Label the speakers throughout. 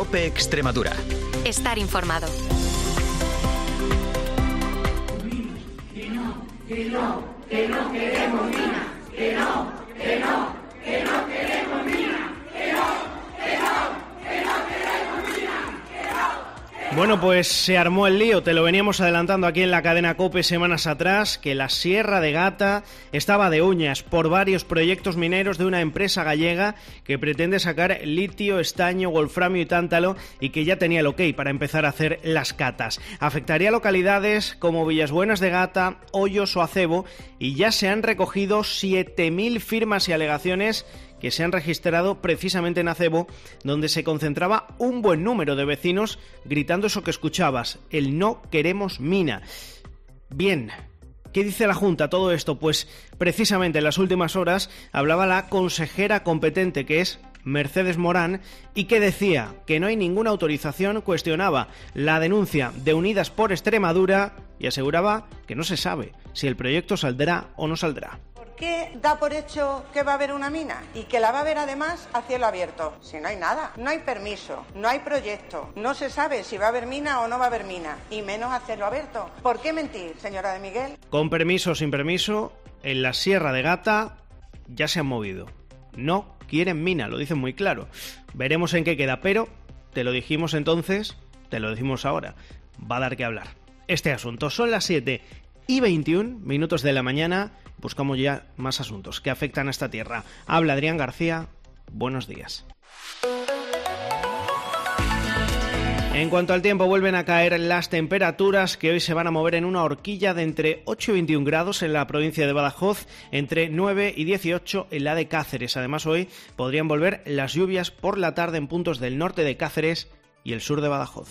Speaker 1: COPE Extremadura.
Speaker 2: Estar informado.
Speaker 3: Que no queremos mina, que no queremos mina, que no queremos mina.
Speaker 4: Bueno, pues se armó el lío, te lo veníamos adelantando aquí en la cadena COPE semanas atrás, que la Sierra de Gata estaba de uñas por varios proyectos mineros de una empresa gallega que pretende sacar litio, estaño, wolframio y tántalo y que ya tenía el ok para empezar a hacer las catas. Afectaría localidades como Villasbuenas de Gata, Hoyos o Acebo y ya se han recogido 7.000 firmas y alegaciones que se han registrado precisamente en Acebo, donde se concentraba un buen número de vecinos gritando eso que escuchabas, el no queremos mina. Bien, ¿qué dice la Junta todo esto? Pues precisamente en las últimas horas hablaba la consejera competente, que es Mercedes Morán, y que decía que no hay ninguna autorización, cuestionaba la denuncia de Unidas por Extremadura y aseguraba que no se sabe si el proyecto saldrá o no saldrá.
Speaker 5: ¿Qué da por hecho que va a haber una mina? Y que la va a haber además a cielo abierto. Si no hay nada, no hay permiso, no hay proyecto, no se sabe si va a haber mina o no va a haber mina, y menos a cielo abierto. ¿Por qué mentir, señora de Miguel?
Speaker 4: Con permiso o sin permiso, en la Sierra de Gata ya se han movido. No quieren mina, lo dicen muy claro. Veremos en qué queda, pero te lo dijimos entonces, te lo decimos ahora. Va a dar que hablar este asunto. Son las 7:21 de la mañana. Buscamos ya más asuntos que afectan a esta tierra. Habla Adrián García. Buenos días. En cuanto al tiempo, vuelven a caer las temperaturas que hoy se van a mover en una horquilla de entre 8 y 21 grados en la provincia de Badajoz, entre 9 y 18 en la de Cáceres. Además, hoy podrían volver las lluvias por la tarde en puntos del norte de Cáceres y el sur de Badajoz.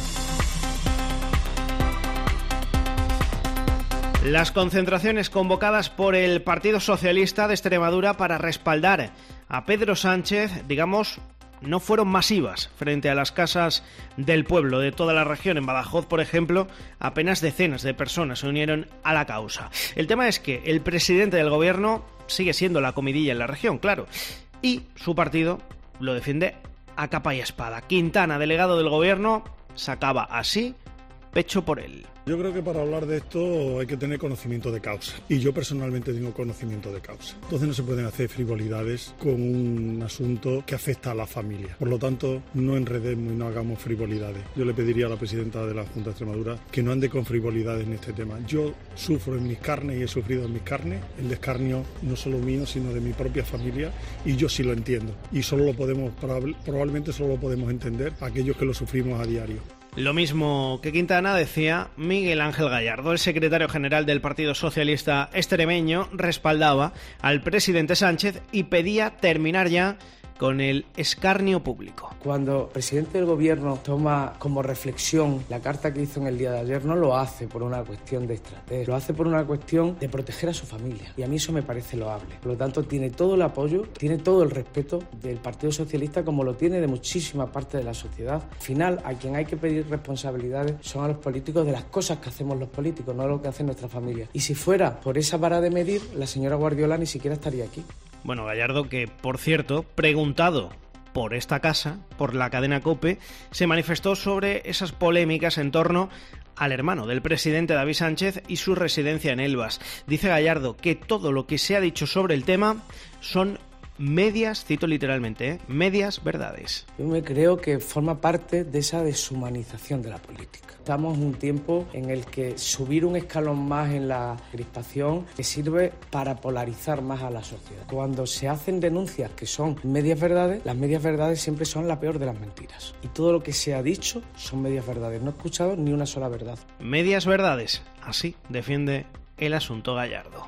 Speaker 4: Las concentraciones convocadas por el Partido Socialista de Extremadura para respaldar a Pedro Sánchez, digamos, no fueron masivas frente a las casas del pueblo de toda la región. En Badajoz, por ejemplo, apenas decenas de personas se unieron a la causa. El tema es que el presidente del gobierno sigue siendo la comidilla en la región, claro, y su partido lo defiende a capa y espada. Quintana, delegado del gobierno, sacaba así pecho por él.
Speaker 6: Yo creo que para hablar de esto hay que tener conocimiento de causa, y yo personalmente tengo conocimiento de causa. Entonces no se pueden hacer frivolidades con un asunto que afecta a la familia. Por lo tanto, no enredemos y no hagamos frivolidades. Yo le pediría a la presidenta de la Junta de Extremadura que no ande con frivolidades en este tema. Yo sufro en mis carnes y he sufrido en mis carnes el descarnio no solo mío, sino de mi propia familia, y yo sí lo entiendo. Y probablemente solo lo podemos entender aquellos que lo sufrimos a diario.
Speaker 4: Lo mismo que Quintana decía Miguel Ángel Gallardo, el secretario general del Partido Socialista extremeño, respaldaba al presidente Sánchez y pedía terminar ya con el escarnio público.
Speaker 7: Cuando el presidente del gobierno toma como reflexión la carta que hizo en el día de ayer, no lo hace por una cuestión de estrategia, lo hace por una cuestión de proteger a su familia, y a mí eso me parece loable. Por lo tanto, tiene todo el apoyo, tiene todo el respeto del Partido Socialista, como lo tiene de muchísima parte de la sociedad. Al final, a quien hay que pedir responsabilidades son a los políticos de las cosas que hacemos los políticos, no lo que hacen nuestra familia. Y si fuera por esa vara de medir, la señora Guardiola ni siquiera estaría aquí.
Speaker 4: Bueno, Gallardo, que por cierto, preguntado por esta casa, por la cadena COPE, se manifestó sobre esas polémicas en torno al hermano del presidente David Sánchez y su residencia en Elvas. Dice Gallardo que todo lo que se ha dicho sobre el tema son medias, cito literalmente, medias verdades.
Speaker 7: Yo me creo que forma parte de esa deshumanización de la política. Estamos en un tiempo en el que subir un escalón más en la crispación que sirve para polarizar más a la sociedad. Cuando se hacen denuncias que son medias verdades, las medias verdades siempre son la peor de las mentiras. Y todo lo que se ha dicho son medias verdades. No he escuchado ni una sola verdad.
Speaker 4: Medias verdades, así defiende el asunto Gallardo.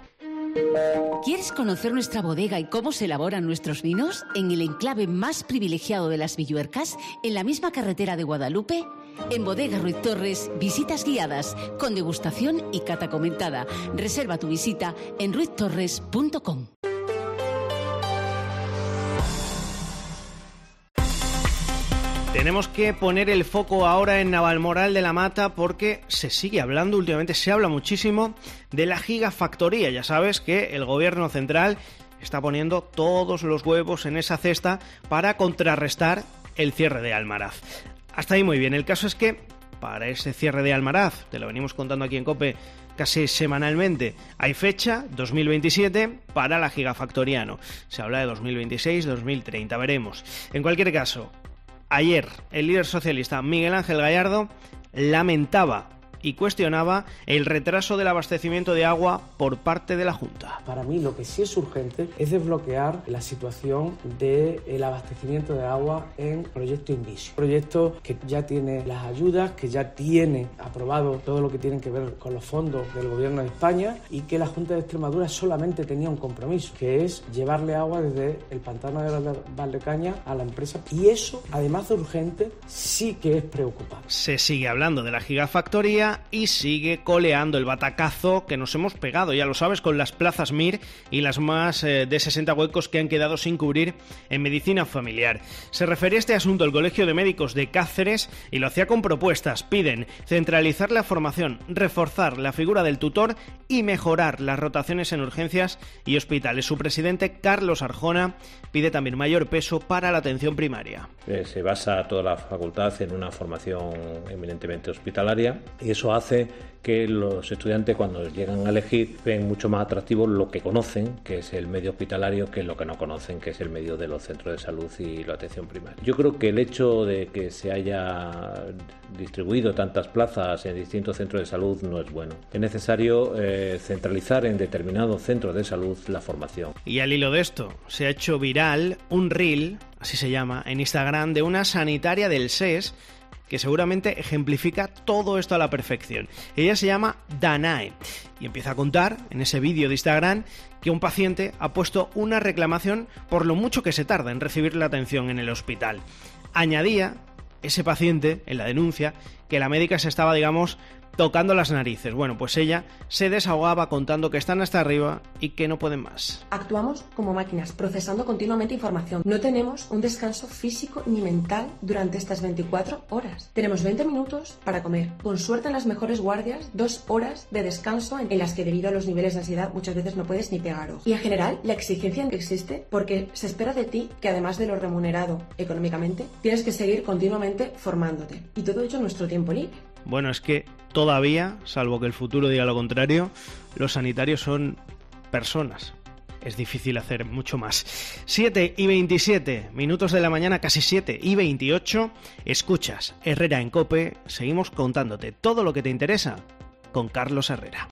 Speaker 8: ¿Quieres conocer nuestra bodega y cómo se elaboran nuestros vinos? En el enclave más privilegiado de las Villuercas, en la misma carretera de Guadalupe, en Bodega Ruiz Torres, visitas guiadas, con degustación y cata comentada. Reserva tu visita en ruiztorres.com.
Speaker 4: Tenemos que poner el foco ahora en Navalmoral de la Mata porque se sigue hablando, últimamente se habla muchísimo de la gigafactoría. Ya sabes que el gobierno central está poniendo todos los huevos en esa cesta para contrarrestar el cierre de Almaraz. Hasta ahí muy bien. El caso es que para ese cierre de Almaraz, te lo venimos contando aquí en COPE casi semanalmente, hay fecha, 2027, para la Gigafactoriano. Se habla de 2026, 2030, veremos. En cualquier caso, ayer el líder socialista Miguel Ángel Gallardo lamentaba y cuestionaba el retraso del abastecimiento de agua por parte de la Junta.
Speaker 7: Para mí lo que sí es urgente es desbloquear la situación del abastecimiento de agua en Proyecto Invisio. Proyecto que ya tiene las ayudas, que ya tiene aprobado todo lo que tiene que ver con los fondos del Gobierno de España y que la Junta de Extremadura solamente tenía un compromiso, que es llevarle agua desde el pantano de Valdecañas a la empresa. Y eso, además de urgente, sí que es preocupante.
Speaker 4: Se sigue hablando de la gigafactoría y sigue coleando el batacazo que nos hemos pegado, ya lo sabes, con las plazas MIR y las más de 60 huecos que han quedado sin cubrir en medicina familiar. Se refería a este asunto el Colegio de Médicos de Cáceres y lo hacía con propuestas. Piden centralizar la formación, reforzar la figura del tutor y mejorar las rotaciones en urgencias y hospitales. Su presidente, Carlos Arjona, pide también mayor peso para la atención primaria.
Speaker 1: Se basa toda la facultad en una formación eminentemente hospitalaria y eso hace que los estudiantes, cuando llegan a elegir, ven mucho más atractivo lo que conocen, que es el medio hospitalario, que lo que no conocen, que es el medio de los centros de salud y la atención primaria. Yo creo que el hecho de que se haya distribuido tantas plazas en distintos centros de salud no es bueno. Es necesario centralizar en determinados centros de salud la formación.
Speaker 4: Y al hilo de esto, se ha hecho viral un reel, así se llama, en Instagram, de una sanitaria del SES que seguramente ejemplifica todo esto a la perfección. Ella se llama Danae y empieza a contar en ese vídeo de Instagram que un paciente ha puesto una reclamación por lo mucho que se tarda en recibir la atención en el hospital. Añadía ese paciente en la denuncia que la médica se estaba, digamos, tocando las narices. Bueno, pues ella se desahogaba contando que están hasta arriba y que no pueden más.
Speaker 2: Actuamos como máquinas, procesando continuamente información. No tenemos un descanso físico ni mental durante estas 24 horas. Tenemos 20 minutos para comer. Con suerte en las mejores guardias, 2 horas de descanso en las que debido a los niveles de ansiedad muchas veces no puedes ni pegar ojo. Y en general la exigencia existe porque se espera de ti que además de lo remunerado económicamente, tienes que seguir continuamente formándote. Y todo ello en nuestro tiempo libre.
Speaker 4: Bueno, es que todavía, salvo que el futuro diga lo contrario, los sanitarios son personas. Es difícil hacer mucho más. 7:27 minutos de la mañana, casi 7:28. Escuchas Herrera en COPE. Seguimos contándote todo lo que te interesa con Carlos Herrera.